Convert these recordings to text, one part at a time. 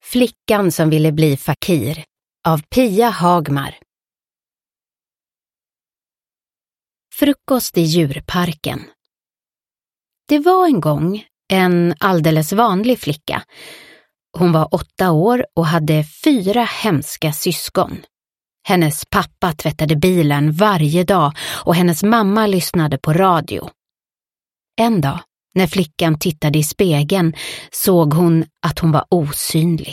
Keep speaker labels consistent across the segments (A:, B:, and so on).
A: Flickan som ville bli fakir av Pia Hagmar. Frukost i djurparken. Det var en gång en alldeles vanlig flicka. Hon var 8 år och hade 4 hemska syskon. Hennes pappa tvättade bilen varje dag och hennes mamma lyssnade på radio. En dag, när flickan tittade i spegeln, såg hon att hon var osynlig.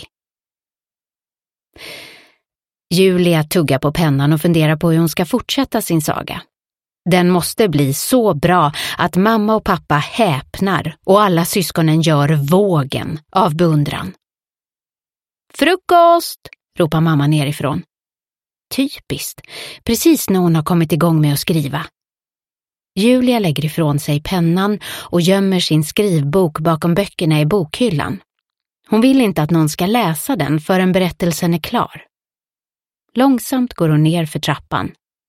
A: Julia tuggar på pennan och funderar på hur hon ska fortsätta sin saga. Den måste bli så bra att mamma och pappa häpnar och alla syskonen gör vågen av beundran. Frukost! Ropar mamma nerifrån. Typiskt, precis när hon har kommit igång med att skriva. Julia lägger ifrån sig pennan och gömmer sin skrivbok bakom böckerna i bokhyllan. Hon vill inte att någon ska läsa den förrän berättelsen är klar. Långsamt går hon ner för trappan.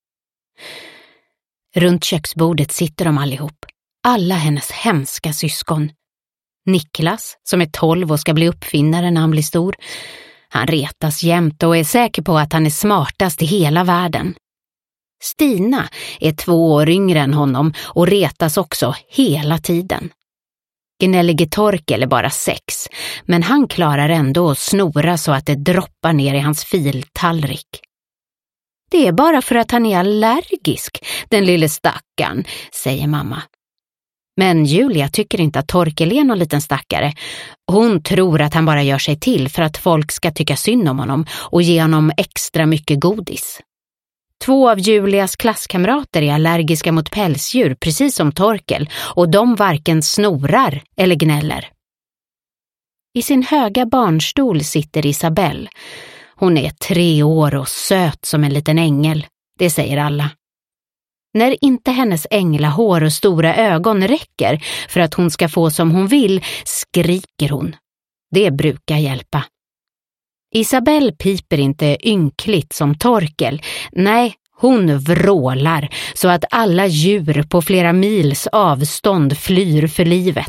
A: Runt köksbordet sitter de allihop. Alla hennes hemska syskon. Niklas, som är 12 och ska bli uppfinnare när han blir stor. Han retas jämt och är säker på att han är smartast i hela världen. Stina är 2 år yngre än honom och retas också hela tiden. Gnällige Torkel är bara 6, men han klarar ändå att snora så att det droppar ner i hans filtallrik. Det är bara för att han är allergisk, den lille stackaren, säger mamma. Men Julia tycker inte att Torkel är någon liten stackare. Hon tror att han bara gör sig till för att folk ska tycka synd om honom och ge honom extra mycket godis. 2 av Julias klasskamrater är allergiska mot pälsdjur, precis som Torkel, och de varken snorar eller gnäller. I sin höga barnstol sitter Isabelle. Hon är 3 år och söt som en liten ängel, det säger alla. När inte hennes änglahår och stora ögon räcker för att hon ska få som hon vill, skriker hon. Det brukar hjälpa. Isabelle piper inte ynkligt som Torkel. Nej, hon vrålar så att alla djur på flera mils avstånd flyr för livet.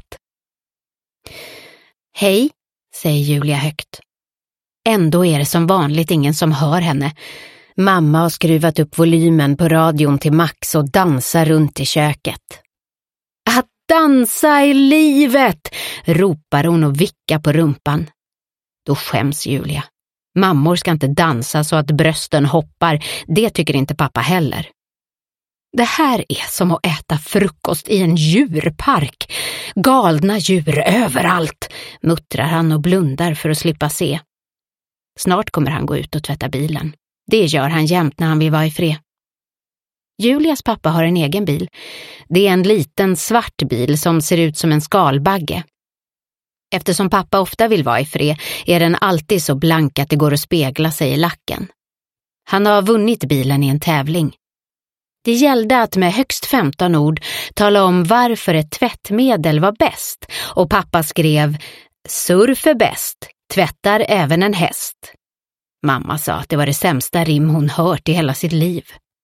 A: Hej, säger Julia högt. Ändå är det som vanligt ingen som hör henne. Mamma har skruvat upp volymen på radion till max och dansar runt i köket. Att dansa i livet, ropar hon och vickar på rumpan. Då skäms Julia. Mammor ska inte dansa så att brösten hoppar, det tycker inte pappa heller. Det här är som att äta frukost i en djurpark. Galna djur överallt, muttrar han och blundar för att slippa se. Snart kommer han gå ut och tvätta bilen. Det gör han jämt när han vill vara i fred. Julias pappa har en egen bil. Det är en liten svart bil som ser ut som en skalbagge. Eftersom pappa ofta vill vara i fred är den alltid så blank att det går att spegla sig i lacken. Han har vunnit bilen i en tävling. Det gällde att med högst 15 ord tala om varför ett tvättmedel var bäst, och pappa skrev "Surf är bäst, tvättar även en häst". Mamma sa att det var det sämsta rim hon hört i hela sitt liv.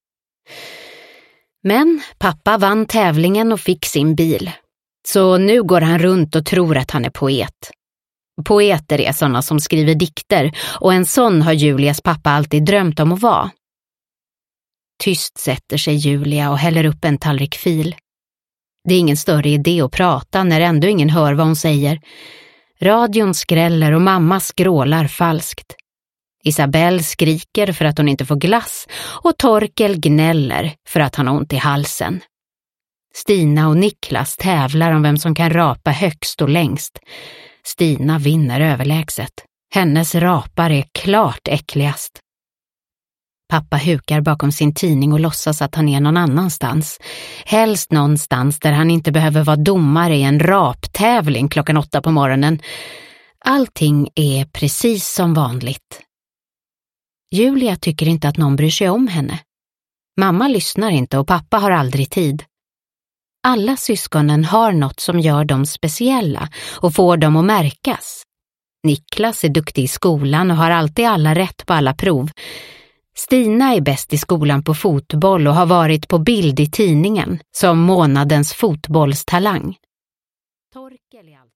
A: Men pappa vann tävlingen och fick sin bil. Så nu går han runt och tror att han är poet. Poeter är sådana som skriver dikter, och en sån har Julias pappa alltid drömt om att vara. Tyst sätter sig Julia och häller upp en tallrik fil. Det är ingen större idé att prata när ändå ingen hör vad hon säger. Radion skräller och mamma skrålar falskt. Isabelle skriker för att hon inte får glass och Torkel gnäller för att han har ont i halsen. Stina och Niklas tävlar om vem som kan rapa högst och längst. Stina vinner överlägset. Hennes rapar är klart äckligast. Pappa hukar bakom sin tidning och låtsas att han är någon annanstans. Helst någonstans där han inte behöver vara domare i en raptävling 8:00 på morgonen. Allting är precis som vanligt. Julia tycker inte att någon bryr sig om henne. Mamma lyssnar inte och pappa har aldrig tid. Alla syskonen har något som gör dem speciella och får dem att märkas. Niklas är duktig i skolan och har alltid alla rätt på alla prov. Stina är bäst i skolan på fotboll och har varit på bild i tidningen som månadens fotbollstalang. Torkel är